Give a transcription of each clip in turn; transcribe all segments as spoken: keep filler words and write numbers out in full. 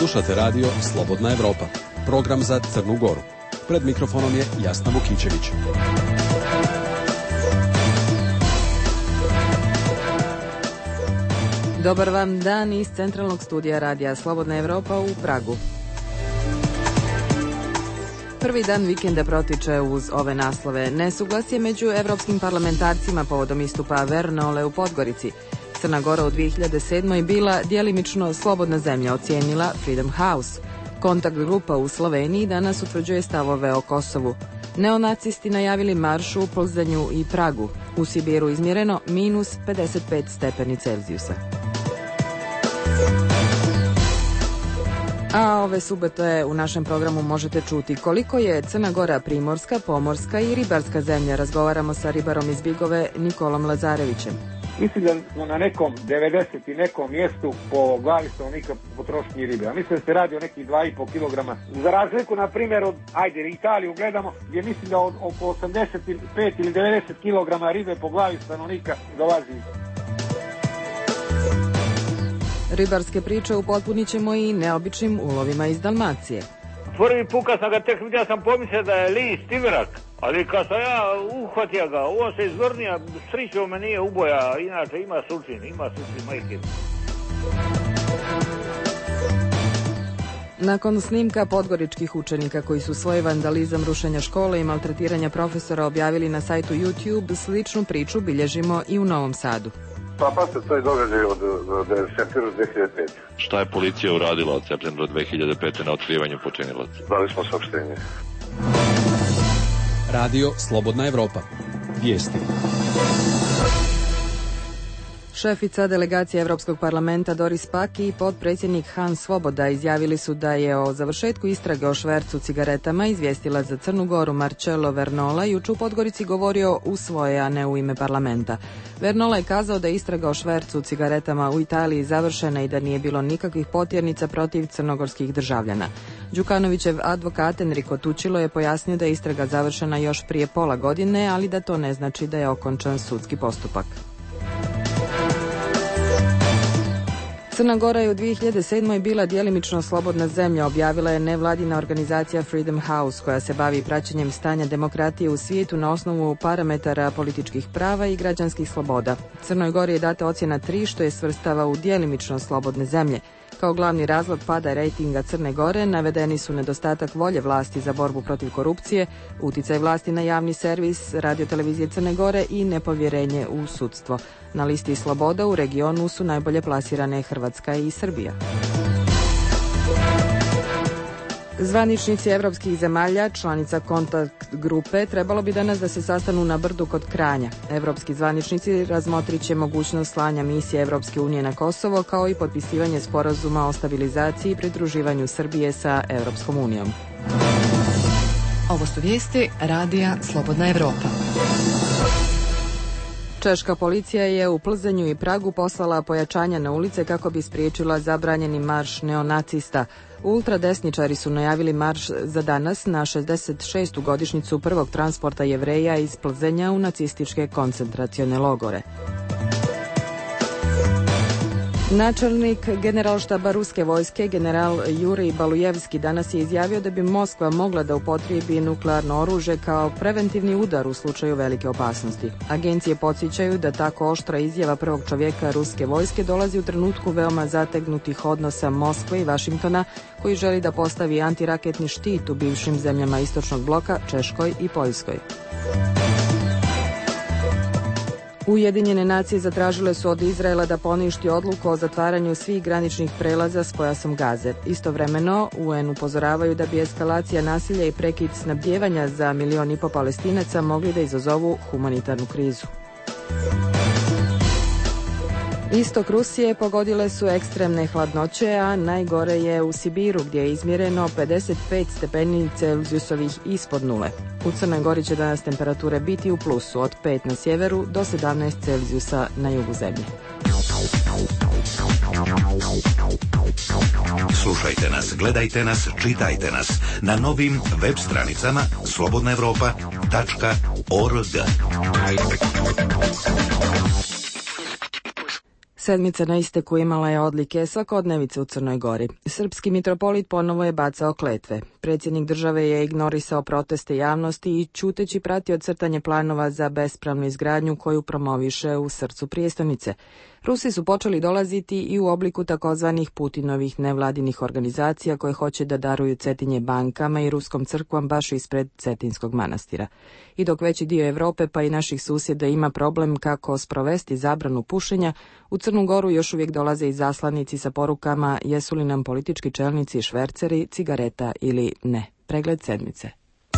Slušate radio Slobodna Evropa, program za Crnu Goru. Pred mikrofonom je Jasna Vukićević. Dobar vam dan iz centralnog studija radija Slobodna Evropa u Pragu. Prvi dan vikenda protiče uz ove naslove. Nesuglasje među evropskim parlamentarcima povodom istupa Vernole u Podgorici. Crna Gora u dvije hiljade sedmoj bila djelimično slobodna zemlja, ocijenila Freedom House. Kontakt grupa u Sloveniji danas utvrđuje stavove o Kosovu. Neonacisti najavili marš u Plzanju i Pragu. U Sibiru izmjereno minus pedeset pet stepeni Celzijusa. A ove subote u našem programu možete čuti koliko je Crna Gora primorska, pomorska i ribarska zemlja. Razgovaramo sa ribarom iz Bigove Nikolom Lazarevićem. Mislim da smo na nekom devedeset i nekom mjestu po glavi stanovnika potrošnji ribe. A mislim da se radi o nekih dva i po kilograma. Za razliku, na primjer, od, ajde, Italiju gledamo, gdje mislim da od oko osamdeset pet ili devedeset kilograma ribe po glavi stanovnika dolazi. Ribarske priče upotpunit ćemo i neobičnim ulovima iz Dalmacije. Prvi put kad sam ga tek vidio sam pomislio da je list tivrak, ali kad sam ja uhvatio ga, on se izvrnija, srićo me nije uboja, inače ima sučin, ima sučin majke. Nakon snimka podgoričkih učenika koji su svoj vandalizam, rušenja škole i maltretiranja profesora objavili na sajtu YouTube, sličnu priču bilježimo i u Novom Sadu. Pa pa se to je događaj od, od septembra dvije hiljade pete. Šta je policija uradila od septembra dvije hiljade pete na otkrivanju počinilaca? Dali smo saopštenje. Radio Slobodna Evropa. Vijesti. Šefica delegacije Evropskog parlamenta Doris Pack i potpredsjednik Hans Svoboda izjavili su da je o završetku istrage o švercu cigaretama izvijestila za Crnu Goru Marcello Vernola jučer u Podgorici govorio u svoje, a ne u ime parlamenta. Vernola je kazao da je istraga o švercu cigaretama u Italiji završena i da nije bilo nikakvih potjernica protiv crnogorskih državljana. Đukanovićev advokat Enrico Tučilo je pojasnio da je istraga završena još prije pola godine, ali da to ne znači da je okončan sudski postupak. Crna Gora je u dvije hiljade sedmoj bila djelimično slobodna zemlja, objavila je nevladina organizacija Freedom House, koja se bavi praćenjem stanja demokratije u svijetu na osnovu parametara političkih prava i građanskih sloboda. Crnoj Gori je data ocjena tri, što je svrstava u djelimično slobodne zemlje. Kao glavni razlog pada rejtinga Crne Gore navedeni su nedostatak volje vlasti za borbu protiv korupcije, uticaj vlasti na javni servis radiotelevizije Crne Gore i nepovjerenje u sudstvo. Na listi sloboda u regionu su najbolje plasirane Hrvatska i Srbija. Zvaničnici evropskih zemalja, članica kontakt grupe, trebalo bi danas da se sastanu na Brdu kod Kranja. Evropski zvaničnici razmotrit će mogućnost slanja misije Evropske unije na Kosovo, kao i potpisivanje sporazuma o stabilizaciji i pridruživanju Srbije sa Evropskom unijom. Ovo su vijesti radija Slobodna Evropa. Češka policija je u Plzanju i Pragu poslala pojačanja na ulice kako bi spriječila zabranjeni marš neonacista. Ultradesničari su najavili marš za danas na šezdeset šestu godišnjicu prvog transporta Jevreja iz Plzenja u nacističke koncentracione logore. Načelnik generalštaba ruske vojske, general Jurij Balujevski, danas je izjavio da bi Moskva mogla da upotrijebi nuklearno oružje kao preventivni udar u slučaju velike opasnosti. Agencije podsjećaju da tako oštra izjava prvog čovjeka ruske vojske dolazi u trenutku veoma zategnutih odnosa Moskve i Vašingtona, koji želi da postavi antiraketni štit u bivšim zemljama istočnog bloka, Češkoj i Poljskoj. Ujedinjene nacije zatražile su od Izraela da poništi odluku o zatvaranju svih graničnih prelaza s pojasom Gaze. Istovremeno, U N upozoravaju da bi eskalacija nasilja i prekid snabdijevanja za milion i po Palestinaca mogli da izazovu humanitarnu krizu. Istok Rusije pogodile su ekstremne hladnoće, a najgore je u Sibiru, gdje je izmjereno pedeset pet stepeni Celzijusovih ispod nule. U Crnoj Gori će danas temperature biti u plusu od pet na sjeveru do sedamnaest Celzijusa na jugu zemlje. Slušajte nas, gledajte nas, čitajte nas na novim web stranicama slobodna evropa tačka org. Sedmica na isteku imala je odlike svakodnevice u Crnoj Gori. Srpski mitropolit ponovo je bacao kletve. Predsjednik države je ignorisao proteste javnosti i ćuteći pratio crtanje planova za bespravnu izgradnju koju promoviše u srcu prijestolnice. Rusi su počeli dolaziti i u obliku takozvanih Putinovih nevladinih organizacija koje hoće da daruju Cetinje bankama i ruskom crkvom baš ispred Cetinskog manastira. I dok veći dio Europe pa i naših susjeda ima problem kako sprovesti zabranu pušenja, u Crnu Goru još uvijek dolaze i zaslanici sa porukama jesu li nam politički čelnici šverceri, cigareta ili ne. Pregled sedmice.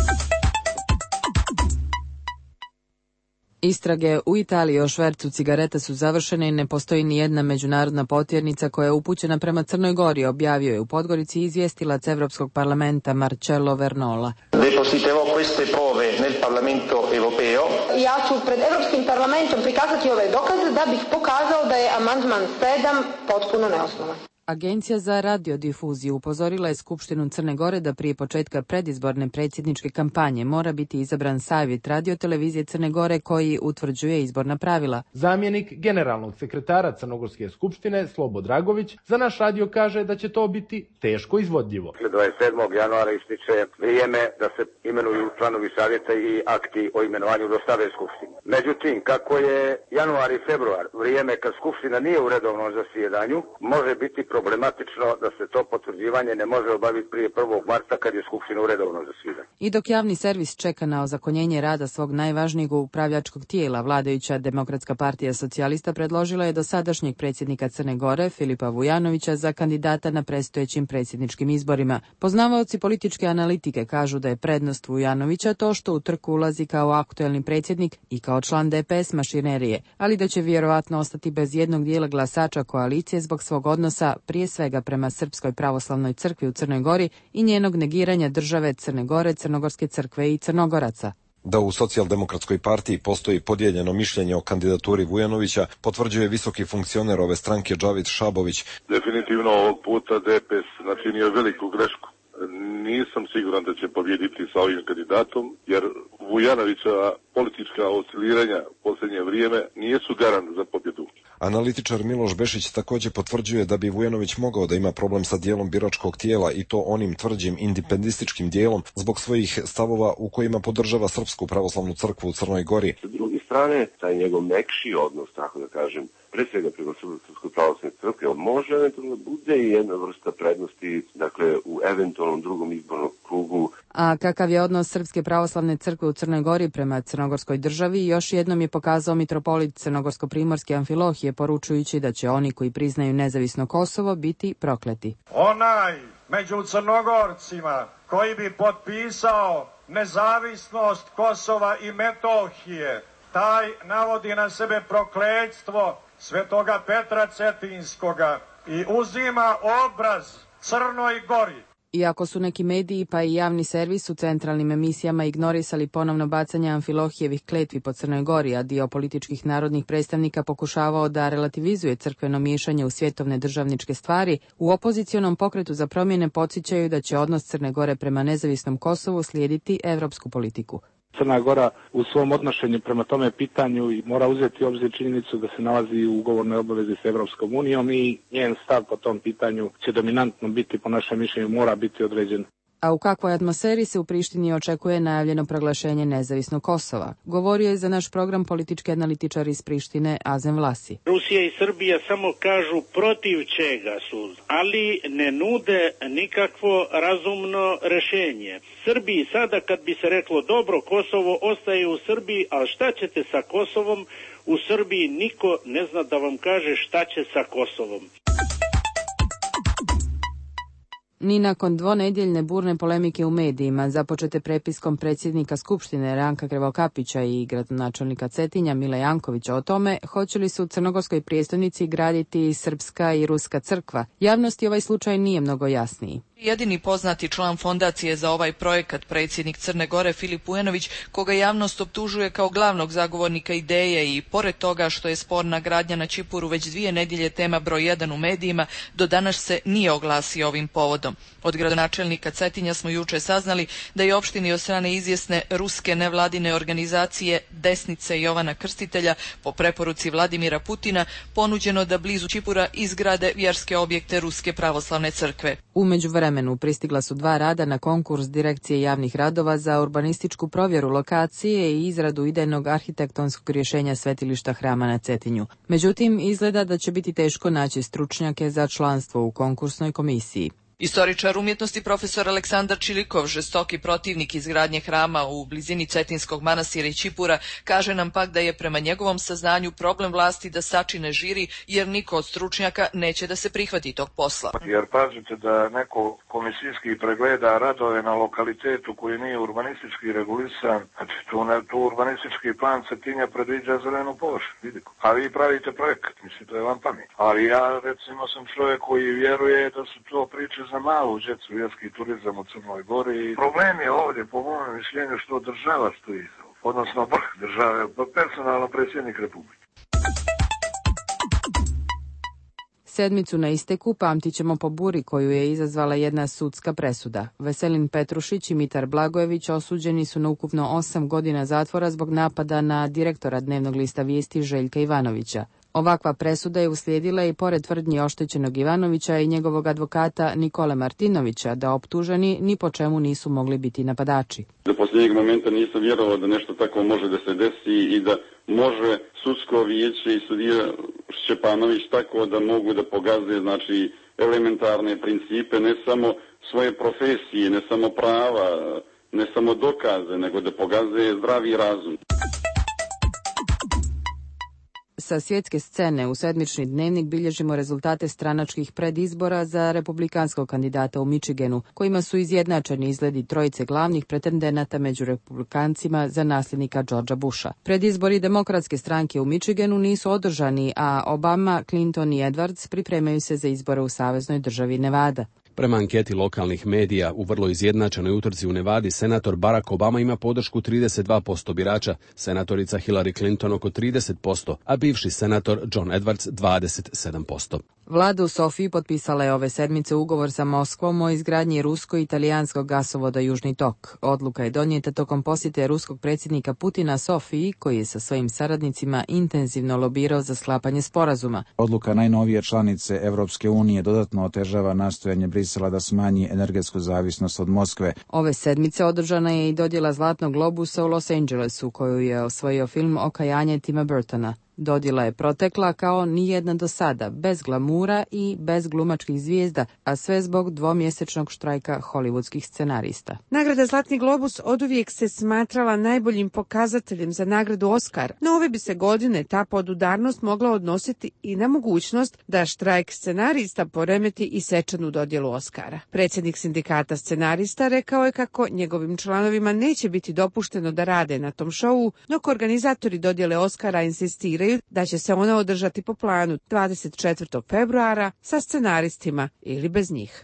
Istrage u Italiji o švercu cigareta su završene i ne postoji ni jedna međunarodna potjernica koja je upućena prema Crnoj Gori, objavio je u Podgorici izvjestilac Evropskog parlamenta Marcello Vernola. Depositerò queste prove nel Parlamento europeo. Ja ću pred Europskim parlamentom prikazati ove dokaze da bih pokazao da je amandman sedam potpuno neosnovan. Agencija za radiodifuziju upozorila je Skupštinu Crne Gore da prije početka predizborne predsjedničke kampanje mora biti izabran savjet radiotelevizije Crne Gore koji utvrđuje izborna pravila. Zamjenik generalnog sekretara Crnogorske skupštine Slobo Dragović za naš radio kaže da će to biti teško izvodljivo. dvadeset sedmog januara ističe vrijeme da se imenuju članovi savjeta i akti o imenovanju dostave Skupštini. Međutim, kako je januar i februar vrijeme kad Skupština nije u redovnom zasjedanju, može biti problematično da se to potvrđivanje ne može obaviti prije prvog marta kad je Skupština u redovnom zasjedanju. I dok javni servis čeka na ozakonjenje rada svog najvažnijeg upravljačkog tijela, vladajuća Demokratska partija socijalista predložila je dosadašnjeg predsjednika Crne Gore, Filipa Vujanovića, za kandidata na predstojećim predsjedničkim izborima. Poznavaoci političke analitike kažu da je prednost Vujanovića to što u trku ulazi kao aktuelni predsjednik i kao član D P S mašinerije, ali da će vjerovatno ostati bez jednog dijela glasača koalicije zbog svog odnosa prije svega prema Srpskoj pravoslavnoj crkvi u Crnoj Gori i njenog negiranja države Crne Gore, Crnogorske crkve i Crnogoraca. Da u Socijaldemokratskoj partiji postoji podijeljeno mišljenje o kandidaturi Vujanovića, potvrđuje visoki funkcioner ove stranke Džavid Šabović. Definitivno ovog puta D P S načinio veliku grešku. Nisam siguran da će pobjediti sa ovim kandidatom, jer Vujanovića politička osciliranja u posljednje vrijeme nisu garant za pobjedu. Analitičar Miloš Bešić također potvrđuje da bi Vujanović mogao da ima problem sa dijelom biračkog tijela i to onim tvrđim indipendističkim dijelom zbog svojih stavova u kojima podržava Srpsku pravoslavnu crkvu u Crnoj Gori. S druge strane, taj njegov mekši odnos, tako da kažem, pre svega prema Srpskoj pravoslavnoj crkvi, on može eventualno bude i jedna vrsta prednosti, dakle, u eventualnom drugom izbornom krugu. A kakav je odnos Srpske pravoslavne crkve u Crnoj Gori prema Crnogorskoj državi, još jednom je pokazao mitropolit Crnogorsko-primorske Amfilohije, poručujući da će oni koji priznaju nezavisno Kosovo biti prokleti. Onaj među Crnogorcima koji bi potpisao nezavisnost Kosova i Metohije, taj navodi na sebe prokletstvo Svetoga Petra Cetinskoga i uzima obraz Crnoj Gori. Iako su neki mediji pa i javni servis u centralnim emisijama ignorisali ponovno bacanje Amfilohijevih kletvi po Crnoj Gori, a dio političkih narodnih predstavnika pokušavao da relativizuje crkveno miješanje u svjetovne državničke stvari, u opozicionom pokretu za promjene podsjećaju da će odnos Crne Gore prema nezavisnom Kosovu slijediti evropsku politiku. Crna Gora u svom odnošenju prema tome pitanju mora uzeti u obzir činjenicu da se nalazi u ugovornoj obavezi s Evropskom unijom i njen stav po tom pitanju će dominantno biti, po našem mišljenju, mora biti određen. A u kakvoj atmosferi se u Prištini očekuje najavljeno proglašenje nezavisnog Kosova? Govorio je za naš program politički analitičar iz Prištine Azem Vlasi. Rusija i Srbija samo kažu protiv čega su, ali ne nude nikakvo razumno rješenje. Srbiji sada kad bi se reklo dobro, Kosovo ostaje u Srbiji, ali šta ćete sa Kosovom? U Srbiji niko ne zna da vam kaže šta će sa Kosovom. Ni nakon dvonedjeljne burne polemike u medijima, započete prepiskom predsjednika Skupštine Ranka Krivokapića i gradonačelnika Cetinja Mile Jankovića o tome hoće li se u Crnogorskoj prijestolnici graditi Srpska i Ruska crkva, javnosti ovaj slučaj nije mnogo jasniji. Jedini poznati član fondacije za ovaj projekat, predsjednik Crne Gore Filip Vujanović, koga javnost optužuje kao glavnog zagovornika ideje i pored toga što je sporna gradnja na Čipuru već dvije nedjelje tema broj jedan u medijima, do danas se nije oglasio ovim povodom. Od gradonačelnika Cetinja smo juče saznali da je opštini od strane izvjesne ruske nevladine organizacije Desnice Jovana Krstitelja po preporuci Vladimira Putina ponuđeno da blizu Čipura izgrade vjerske objekte Ruske pravoslavne crkve. U međuvremenu pristigla su dva rada na konkurs Direkcije javnih radova za urbanističku provjeru lokacije i izradu idejnog arhitektonskog rješenja svetilišta hrama na Cetinju. Međutim, izgleda da će biti teško naći stručnjake za članstvo u konkursnoj komisiji. Istoričar umjetnosti profesor Aleksandar Čilikov, žestoki protivnik izgradnje hrama u blizini Cetinskog manastira i Čipura, kaže nam pak da je prema njegovom saznanju problem vlasti da sačine žiri, jer niko od stručnjaka neće da se prihvati tog posla. Jer pazite da neko komisijski pregleda radove na lokalitetu koji nije urbanistički regulisan, znači tu, ne, tu urbanistički plan Cetinja predviđa zelenu površinu, a vi pravite projekat, mislim, to je vam pamet. Ali ja recimo sam čovjek koji vjeruje da su to priče za malu djecu, vjerski turizam u Crnoj Gori. Problem je ovdje, po mojom mišljenju, što država stoji, odnosno vrh države, personalno predsjednik Republike. Sedmicu na isteku pamtit ćemo po buri koju je izazvala jedna sudska presuda. Veselin Petrušić i Mitar Blagojević osuđeni su na ukupno osam godina zatvora zbog napada na direktora dnevnog lista Vijesti Željka Ivanovića. Ovakva presuda je uslijedila i pored tvrdnji oštećenog Ivanovića i njegovog advokata Nikole Martinovića da optuženi ni po čemu nisu mogli biti napadači. Do posljednjeg momenta nisam vjerovao da nešto tako može da se desi i da može sudsko vijeće i sudija Šćepanović tako da mogu da pogaze, znači, elementarne principe, ne samo svoje profesije, ne samo prava, ne samo dokaze, nego da pogaze zdravi razum. Sa svjetske scene u sedmični dnevnik bilježimo rezultate stranačkih predizbora za republikanskog kandidata u Michiganu, kojima su izjednačeni izgledi trojice glavnih pretendenata među republikancima za nasljednika Georgea Busha. Predizbori demokratske stranke u Michiganu nisu održani, a Obama, Clinton i Edwards pripremaju se za izbore u saveznoj državi Nevada. Prema anketi lokalnih medija, u vrlo izjednačenoj utrci u Nevadi, senator Barack Obama ima podršku trideset dva posto birača, senatorica Hillary Clinton oko trideset posto, a bivši senator John Edwards dvadeset sedam posto. Vlada u Sofiji potpisala je ove sedmice ugovor sa Moskvom o izgradnji rusko-italijanskog gasovoda Južni tok. Odluka je donijeta tokom posjete ruskog predsjednika Putina Sofiji, koji je sa svojim saradnicima intenzivno lobirao za sklapanje sporazuma. Odluka najnovije članice Evropske unije dodatno otežava nastojanje Brisela da smanji energetsku zavisnost od Moskve. Ove sedmice održana je i dodjela Zlatnog globusa u Los Angelesu, koju je osvojio film Okajanje Tima Burtona. Dodjela je protekla kao nijedna do sada, bez glamura i bez glumačkih zvijezda, a sve zbog dvomjesečnog štrajka hollywoodskih scenarista. Nagrada Zlatni globus oduvijek se smatrala najboljim pokazateljem za nagradu Oskar, no ove bi se godine ta podudarnost mogla odnositi i na mogućnost da štrajk scenarista poremeti i svečanu dodjelu Oskara. Predsjednik sindikata scenarista rekao je kako njegovim članovima neće biti dopušteno da rade na tom šovu, dok organizatori dodjele Oskara insistiraju da će se ona održati po planu dvadeset četvrtog februara sa scenaristima ili bez njih.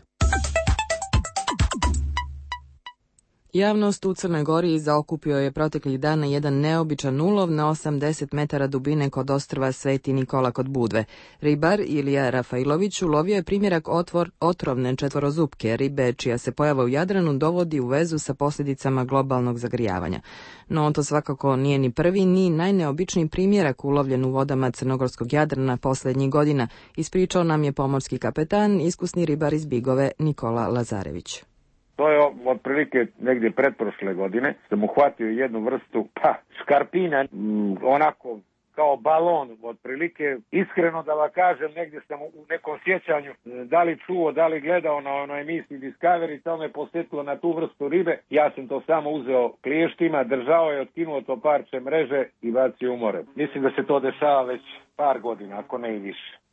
Javnost u Crnoj Gori zaokupio je proteklih dana jedan neobičan ulov na osamdeset metara dubine kod ostrva Sveti Nikola kod Budve. Ribar Ilija Rafailović ulovio je primjerak otvor otrovne četvorozupke ribe, čija se pojava u Jadranu dovodi u vezu sa posljedicama globalnog zagrijavanja. No to svakako nije ni prvi ni najneobičniji primjerak ulovljen u vodama crnogorskog Jadrana posljednjih godina, ispričao nam je pomorski kapetan, iskusni ribar iz Bigove Nikola Lazarević. To je otprilike negdje pretprošle godine, sam uhvatio jednu vrstu pa, škarpina, m, onako kao balon, otprilike. Iskreno da vam kažem, negdje sam u nekom sjećanju, da li čuo, da li gledao na onoj emisiji Discovery, to me posjetilo na tu vrstu ribe. Ja sam to samo uzeo kliještima, držao je, otkinuo to parče mreže i bacio u more. Mislim da se to dešava već par godina, ako ne i više.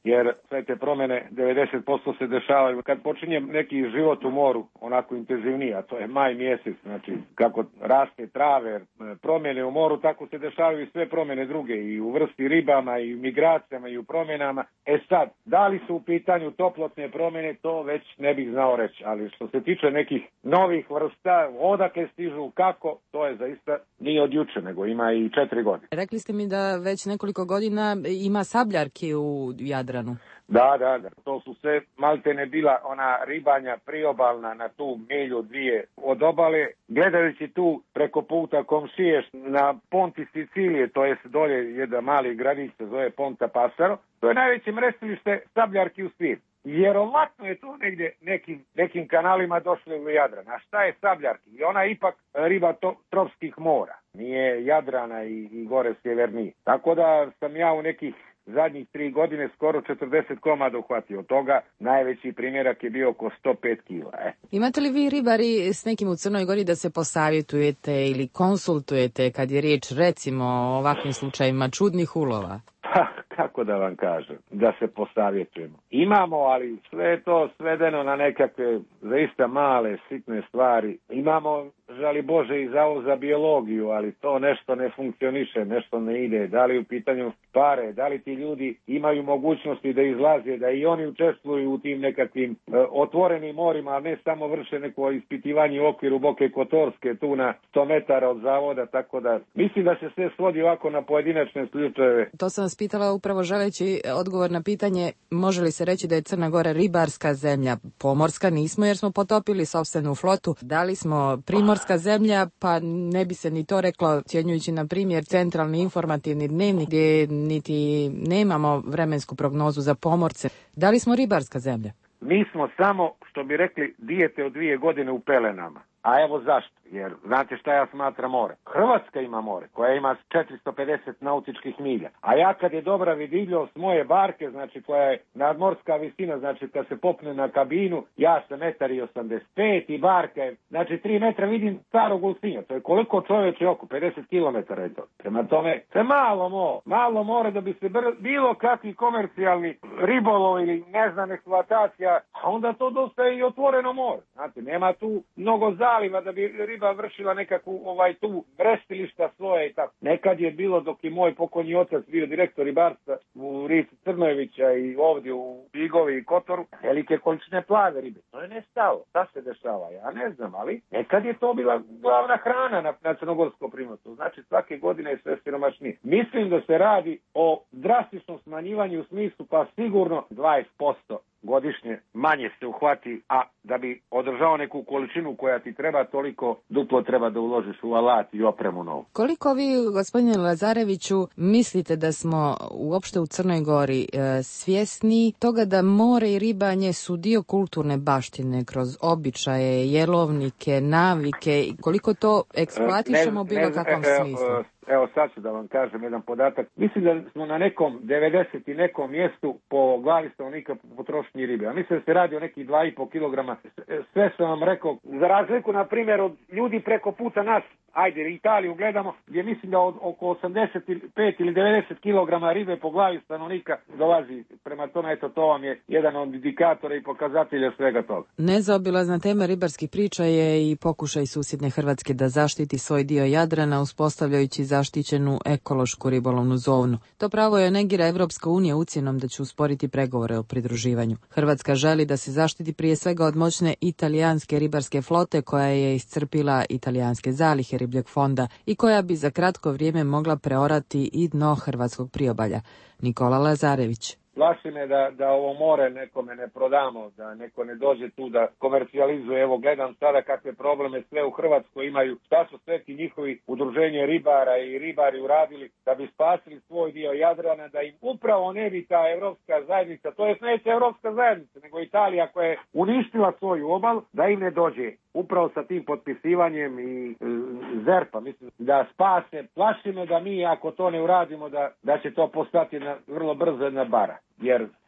jer sve te promjene devedeset posto se dešavaju kad počinje neki život u moru onako intenzivniji, a to je maj mjesec, znači kako raste trave, promjene u moru, tako se dešavaju i sve promjene druge, i u vrsti ribama, i u migracijama, i u promjenama. E sad, da li su u pitanju toplotne promjene, to već ne bih znao reći, ali što se tiče nekih novih vrsta, odakle stižu, kako, to je zaista nije od juče, nego ima i četiri godine. Rekli ste mi da već nekoliko godina ima sabljarki u Jadranu. Da, da, da. To su sve maltene bila ona ribanja priobalna na tu milju dvije od obale. Gledajući tu preko puta komšije na Ponti Sicilije, to jest dolje jedan mali gradić se zove Ponta Passaro, to je najveće mrestilište sabljarki u svijetu. Vjerovatno je to negdje nekim, nekim kanalima došlo u Jadran. A šta je sabljarki? I ona je ipak riba to, tropskih mora. Nije Jadrana i, i gore sjevernije. Tako da sam ja u nekih zadnjih tri godine skoro četrdeset komada uhvatio. Od toga najveći primjerak je bio oko sto pet kila. Eh. Imate li vi ribari s nekim u Crnoj Gori da se posavjetujete ili konsultujete kad je riječ recimo o ovakvim slučajima čudnih ulova? Ha, kako da vam kažem, da se posavjetujemo. Imamo, ali sve je to svedeno na nekakve zaista male, sitne stvari. Imamo, žali Bože, i zavod za biologiju, ali to nešto ne funkcioniše, nešto ne ide. Da li u pitanju pare, da li ti ljudi imaju mogućnosti da izlaze, da i oni učestvuju u tim nekakvim e, otvorenim morima, a ne samo vrše neko ispitivanje u okviru Boke Kotorske, tu na sto metara od zavoda, tako da mislim da se sve svodi ovako na pojedinačne slučajeve. To sam vas pitala upravo želeći odgovor na pitanje, može li se reći da je Crna Gora ribarska zemlja? Pomorska nismo jer smo potopili sopstvenu flotu. Da li smo primorska zemlja? Pa ne bi se ni to reklo, ocjenjujući na primjer centralni informativni dnevnik gdje niti nemamo vremensku prognozu za pomorce. Da li smo ribarska zemlja? Mi smo samo, što bi rekli, dijete od dvije godine u pelenama. A evo zašto? Jer znate šta ja smatram more? Hrvatska ima more, koja ima četiristo pedeset nautičkih milja. A ja kad je dobra vidljivost moje barke, znači koja je nadmorska visina, znači kad se popne na kabinu, ja sam metar i osamdeset pet i barka je, znači tri metra vidim starog Ulcinja. To je koliko čovječe oko, pedeset kilometara je to. Prema tome, to malo more, malo more da bi se br- bilo kakvi komercijalni ribolov ili ne znam eksploatacija, a onda to dosta i otvoreno more. Znate, nema tu mnogo zaliva da bi riba vršila nekakvu ovaj tu vrestilišta svoje i tako. Nekad je bilo dok je moj pokojni otac bio direktor ribarstva u Rici Crnojevića i ovdje u Bigovi i Kotoru, velike količine plave ribe. To je nestalo. Šta se dešava? Ja ne znam, ali nekad je to bila glavna hrana na, na Crnogorskom primorju. Znači svake godine je sve siromašnije. Mislim da se radi o drastičnom smanjivanju u smislu pa sigurno dvadeset posto godišnje manje se uhvati, a da bi održao neku količinu koja ti treba, toliko duplo treba da uložiš u alat i opremu novu. Koliko vi, gospodine Lazareviću, mislite da smo uopšte u Crnoj Gori e, svjesni toga da more i ribanje su dio kulturne baštine kroz običaje, jelovnike, navike, koliko to eksploatišemo u bilo kakvom e, smislu? E, Evo sad ću da vam kažem jedan podatak. Mislim da smo na nekom devedeset i nekom mjestu po glavi stanovnika po potrošnji ribe. A mislim da se radi o nekih dva i po kilograma. Sve sam vam rekao, za razliku na primjer od ljudi preko puta nas, ajde Italiju gledamo, gdje mislim da od oko osamdeset pet ili devedeset kilograma ribe po glavi stanovnika dolazi. Prema tome, eto, to vam je jedan od indikatora i pokazatelja svega toga. Nezaobilazna tema ribarskih priča je i pokušaj susjedne Hrvatske da zaštiti svoj dio Jadrana uspostavljajući zaštićenu ekološku ribolovnu zonu. To pravo je negira Evropska unija ucjenom da će usporiti pregovore o pridruživanju. Hrvatska želi da se zaštiti prije svega od moćne italijanske ribarske flote koja je iscrpila italijanske zalihe ribljeg fonda i koja bi za kratko vrijeme mogla preorati i dno hrvatskog priobalja. Nikola Lazarević. Plaši me da, da ovo more nekome ne prodamo, da neko ne dođe tu da komercijalizuje. Evo gledam sada kakve probleme sve u Hrvatskoj imaju, šta su sve ti njihovi udruženje ribara i ribari uradili da bi spasili svoj dio Jadrana, da im upravo ne bi ta evropska zajednica, to jest neće evropska zajednica, nego Italija koja je uništila svoju obalu, da im ne dođe. Upravo sa tim potpisivanjem i e, zerpa, mislim, da spase. Plaši me da mi, ako to ne uradimo, da, da će to postati na, vrlo brzo jedna bara. Jer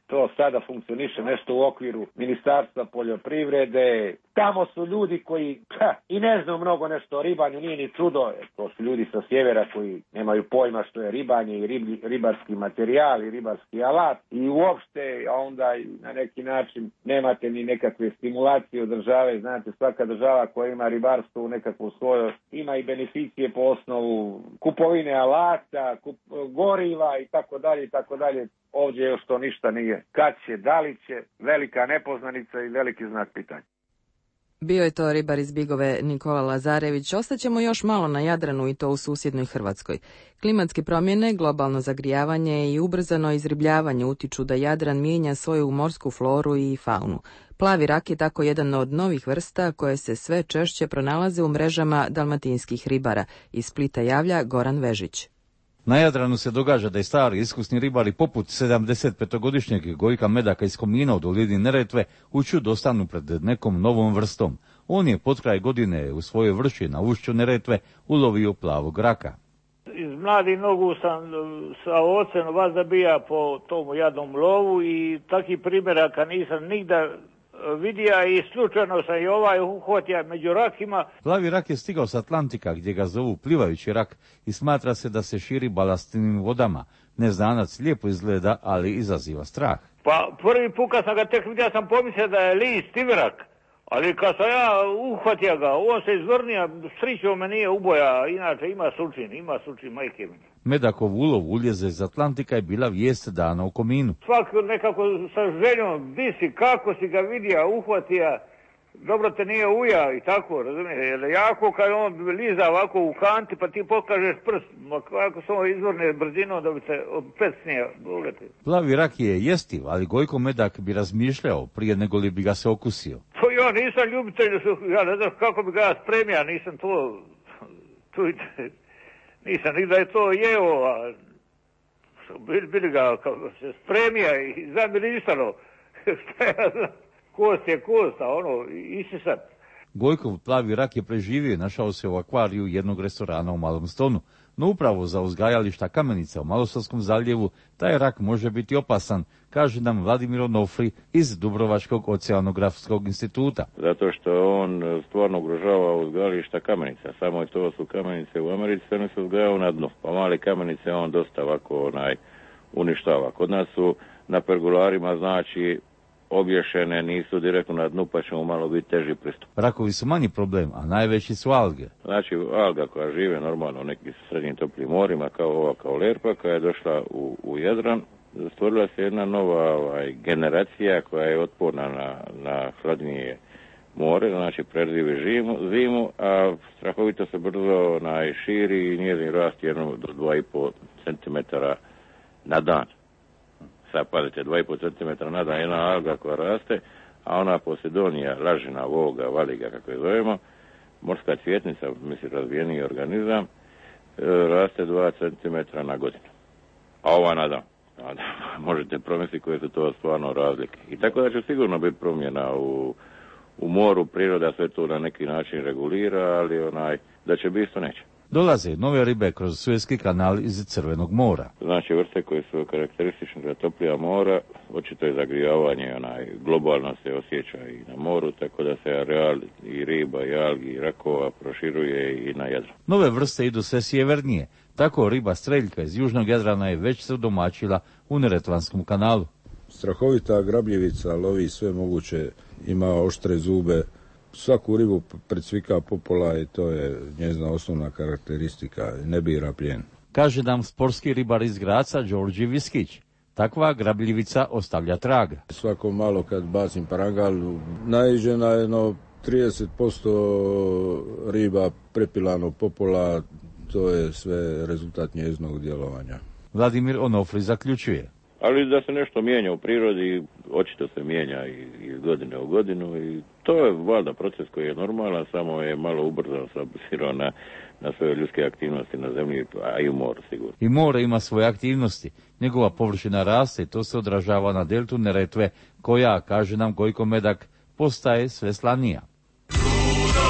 To sada funkcioniše nešto u okviru Ministarstva poljoprivrede. Tamo su ljudi koji ha, i ne znaju mnogo nešto o ribanju, nije ni čudo. To su ljudi sa sjevera koji nemaju pojma što je ribanje i riblji, ribarski materijal i ribarski alat. I uopšte onda na neki način nemate ni nekakve stimulacije od države. Znate, svaka država koja ima ribarstvo u nekakvu svoju, ima i beneficije po osnovu kupovine alata, kup, goriva i tako dalje i tako dalje. Ovdje još to ništa nije. Kad će, da li će, velika nepoznanica i veliki znak pitanja. Bio je to ribar iz Bigove Nikola Lazarević. Ostaćemo još malo na Jadranu i to u susjednoj Hrvatskoj. Klimatske promjene, globalno zagrijavanje i ubrzano izribljavanje utiču da Jadran mijenja svoju morsku floru i faunu. Plavi rak je tako jedan od novih vrsta koje se sve češće pronalaze u mrežama dalmatinskih ribara. Iz Splita javlja Goran Vežić. Na Jadranu se događa da i stari iskusni ribari poput sedamdesetpetogodišnjeg Gojka Medaka iz Komina u dolini Neretve u čud ostanu pred nekom novom vrstom. On je potkraj godine u svojoj vrši na ušću Neretve ulovio plavog raka. Iz mladih nogu sam sa ocem vas zabija po tom jadnom lovu i takih primjeraka nisam nigda vidija i slučajno sam i ovaj uhvatio među rakima. Plavi rak je stigao s Atlantika gdje ga zovu plivajući rak i smatra se da se širi balastnim vodama. Neznanac lijepo izgleda, ali izaziva strah. Pa prvi put kad sam ga tek vidio sam pomislio da je list tivrak, ali kad sam ja uhvatio ga, on se izvrnio, srićo me nije uboja, inače ima sučin, ima sučin majke mi. Medakov ulov uljeze iz Atlantika je bila vijest dana u Kominu. Svak nekako sa željom, di si, kako si ga vidio, uhvatio, dobro te nije uja i tako, razumiješ, jer jako kad on liza ovako u kanti pa ti pokažeš prst, kako se on izvorne brzinom da bi se pecnije ugledati. Plavi rak je jestiv, ali Gojko Medak bi razmišljao prije nego li bi ga se okusio. To ja nisam ljubitelj, ja ne znam kako bi ga spremio, nisam to, to nisam nikda je to jeo, a bili, bili ga kako se spremija i zamirisano, šta ja znam. Kost je kost, a ono, isisat. Gojkov plavi rak je preživio i našao se u akvariju jednog restorana u Malom Stonu. No upravo za uzgajališta kamenica u Malosavskom zaljevu taj rak može biti opasan, kaže nam Vladimir Onofri iz Dubrovačkog oceanografskog instituta. Zato što on stvarno ugrožava uzgajališta kamenica. Samo to su kamenice u Americi, one se uzgajaju na dnu. Pa mali kamenice on dosta ovako onaj, uništava. Kod nas su na pergularima, znači, obješene, nisu direktno na dnu, pa ćemo malo biti teži pristup. Rakovi su manji problem, a najveći su alge. Znači, alga koja žive normalno u nekim srednjim toplim morima, kao ova kao lerpa, koja je došla u, u Jadran, stvorila se jedna nova ovaj, generacija koja je otporna na, na hladnije more, znači preživi zimu, zimu, a strahovito se brzo najširi i njezin rast jedno do dva i pol centimetara na dan. Sad pazite, dva i pol centimetra na dan jedna alga koja raste, a ona Posidonija, lažina, voga, valiga, kako je zovemo, morska cvjetnica, mislim razvijeniji organizam, raste dva centimetra na godinu. A ova na dan. Možete promisliti koje su to stvarno razlike. I tako da će sigurno biti promjena u, u moru, priroda sve to na neki način regulira, ali onaj, da će biti isto neće. Dolaze nove ribe kroz Suezki kanal iz Crvenog mora. Znači vrste koje su karakteristične za toplija mora, očito je zagrijavanje, onaj, globalno se osjeća i na moru, tako da se areal i riba, i algi, i rakova proširuje i na Jadran. Nove vrste idu sve sjevernije, tako riba streljka iz južnog Jadrana je već se udomaćila u Neretvanskom kanalu. Strahovita grabljivica lovi sve moguće, ima oštre zube, svaku ribu predsvika popola i to je njezina osnovna karakteristika, ne bira plijen. Kaže nam sportski ribar iz Graca, Đorđe Viskić. Takva grabljivica ostavlja traga. Svako malo kad bacim parangal, naiđe na jedno trideset posto riba prepilano popola, to je sve rezultat njezinog djelovanja. Vladimir Onofri zaključuje. Ali da se nešto mijenja u prirodi, očito se mijenja iz godine u godinu i to je valjda proces koji je normalan, samo je malo ubrzan s obzirom na, na svoje ljudske aktivnosti na zemlji, a i u moru sigurno. I more ima svoje aktivnosti. Njegova površina raste i to se odražava na deltu Neretve, koja, kaže nam Gojko Medak, postaje sve slanija. Ludo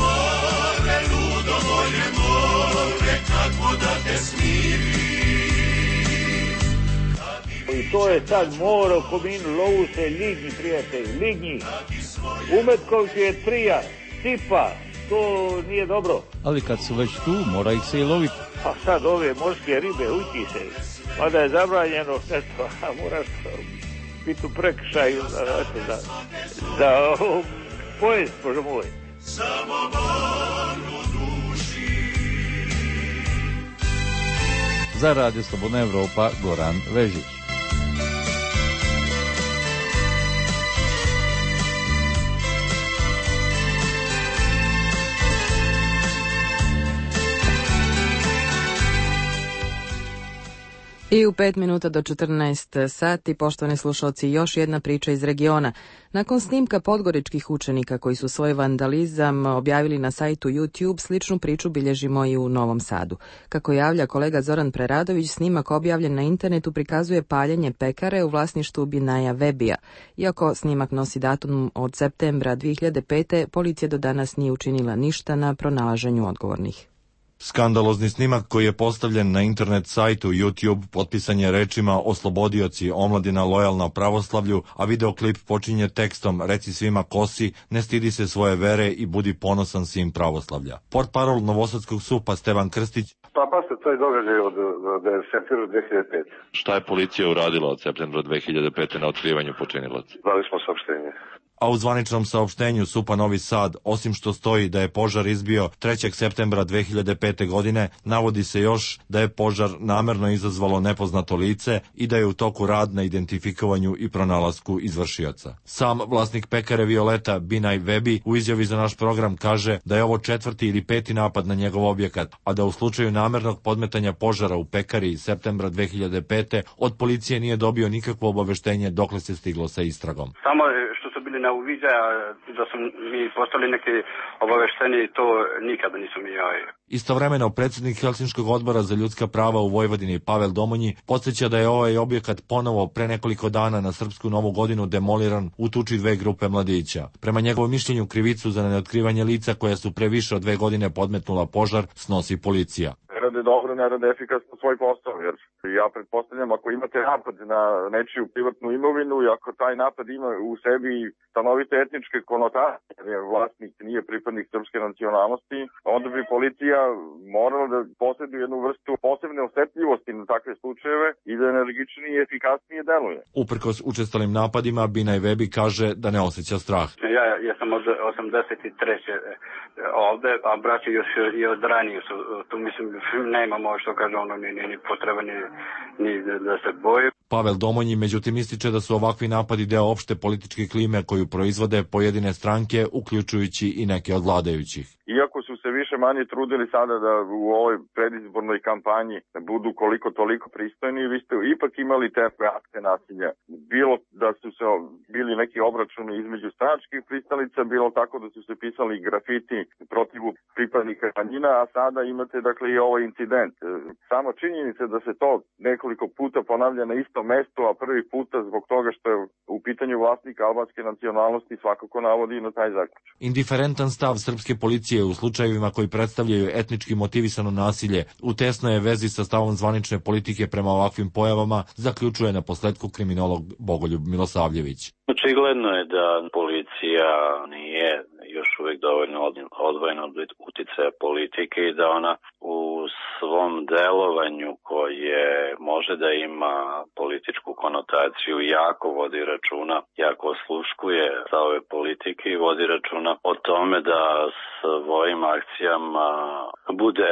more, ludo moje more, kako da te smiri. to je sad Moro, Kominu, Lovuse, Lignji, prijatelji, Lignji. U Metkovcu je trija, Stipa, to nije dobro. Ali kad su već tu, mora ih se i loviti. A sad ove morske ribe ući se, mada je zabranjeno nešto, a moraš biti u prekršaju za, za, za pojest, bože moj. Samo bol u duši. Za Radio Slobodna Evropa, Goran Vežić. I u pet minuta do četrnaest sati, poštovani slušalci, još jedna priča iz regiona. Nakon snimka podgoričkih učenika koji su svoj vandalizam objavili na sajtu YouTube, sličnu priču bilježimo i u Novom Sadu. Kako javlja kolega Zoran Preradović, snimak objavljen na internetu prikazuje paljenje pekare u vlasništvu Binaja Vebija. Iako snimak nosi datum od septembra dvije hiljade pete. policija do danas nije učinila ništa na pronalaženju odgovornih. Skandalozni snimak koji je postavljen na internet sajtu YouTube potpisan je rečima "Oslobodioci, omladina lojalna pravoslavlju", a videoklip počinje tekstom "Reci svima ko si, ne stidi se svoje vere i budi ponosan sin pravoslavlja". Portparol Novosadskog SUP-a Stevan Krstić: Pa pa se to je događaj od, od septembra dve hiljade pete. Šta je policija uradila od septembra dve hiljade pete na otkrivanju počinilaca? Dali smo saopštenje. A u zvaničnom saopštenju SUP-a Novi Sad, osim što stoji da je požar izbio trećeg septembra dve hiljade pete. godine, navodi se još da je požar namerno izazvalo nepoznato lice i da je u toku rad na identifikovanju i pronalasku izvršioca. Sam vlasnik pekare Violeta, Binaj Vebi, u izjavi za naš program kaže da je ovo četvrti ili peti napad na njegov objekat, a da u slučaju namernog podmetanja požara u pekari iz septembra dve hiljade pete. od policije nije dobio nikakvo obaveštenje dokle se stiglo sa istragom. Samo što su bili na uviđaja da su mi postali neke obaveštenje i to nikada nisu mi javili. Istovremeno, predsjednik Helsinškog odbora za ljudska prava u Vojvodini Pavel Domonji podsjeća da je ovaj objekat ponovo pre nekoliko dana na srpsku novu godinu demoliran u tuči dve grupe mladića. Prema njegovom mišljenju, krivicu za neotkrivanje lica koja su pre više od dve godine podmetnula požar snosi policija. Rade dobro, ne rade efikasno svoj posao, jer ja pretpostavljam ako imate napad na nečiju privatnu imovinu i ako taj napad ima u sebi stanovite etničke konotacije, jer vlasnik nije pripadnik srpske nacionalnosti, onda bi policija morala da posjeduje jednu vrstu posebne osetljivosti na takve slučajeve i da energičnije i efikasnije deluje. Uprkos učestalim napadima, Binaj Vebi kaže da ne osjeća strah. Ja, ja sam od osamdeset treće ovde, a braći još i od ranije su, tu mislim, nemamo što kaže ono, ni, ni, ni potreba, ni, ni da se boje. Pavel Domonji međutim ističe da su ovakvi napadi deo opšte političke klime koju proizvode pojedine stranke, uključujući i neke od vladajućih. Iako su se više manje trudili sada da u ovoj predizbornoj kampanji budu koliko toliko pristojni, vi ste ipak imali te akte nasilja. Bilo da su se bili neki obračuni između stranačkih pristalica, bilo tako da su se pisali grafiti protiv pripadnika manjina, a sada imate dakle i ovaj incident. Sama činjenica da se to nekoliko puta ponavlja na istom mestu, a prvi puta zbog toga što je u pitanju vlasnika albanske nacionalnosti svakako navodi na taj zaključak. Indiferentan stav srpske policije u slučajevima koji predstavljaju etnički motivisano nasilje u tesnoj je vezi sa stavom zvanične politike prema ovakvim pojavama, zaključuje na posledku kriminolog Bogoljub Milosavljević. Očigledno je da policija nije još uvijek dovoljno odvojena od uticaja politike i da ona u svom delovanju koje može da ima političku konotaciju jako vodi računa, jako osluškuje za ove politike i vodi računa o tome da svojim akcijama bude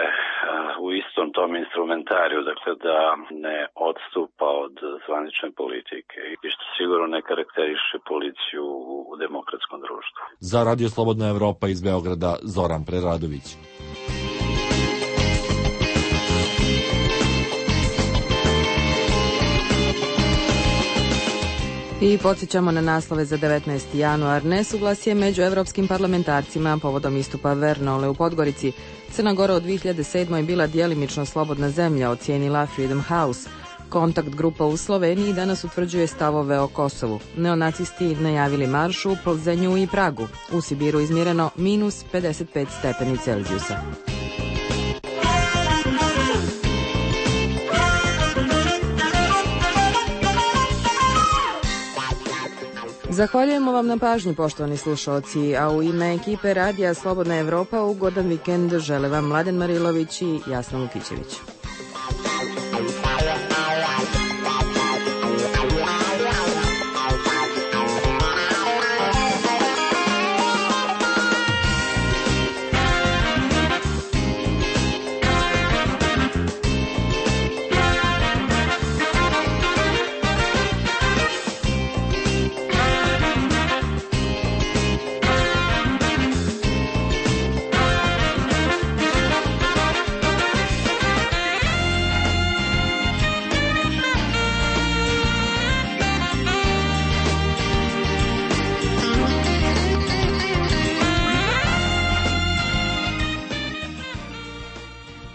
u istom tom instrumentariju, dakle da ne odstupa od zvanične politike i što sigurno ne karakteriše policiju u demokratskom društvu. Za Radio Slobodna Evropa iz Beograda, Zoran Preradović. I podsjećamo na naslove za devetnaesti januar. Nesuglasje među evropskim parlamentarcima povodom istupa Vernole u Podgorici. Crna Gora od dvije hiljade sedme. je bila djelimično slobodna zemlja, ocijenila Freedom House. Kontakt grupa u Sloveniji danas utvrđuje stavove o Kosovu. Neonacisti najavili marš u Plzenju i Pragu. U Sibiru izmjereno minus pedeset pet stepeni Celzijusa. Zahvaljujemo vam na pažnji, poštovani slušalci, a u ime ekipe Radija Slobodna Evropa ugodan vikend žele vam Mladen Marilović i Jasna Lukićević.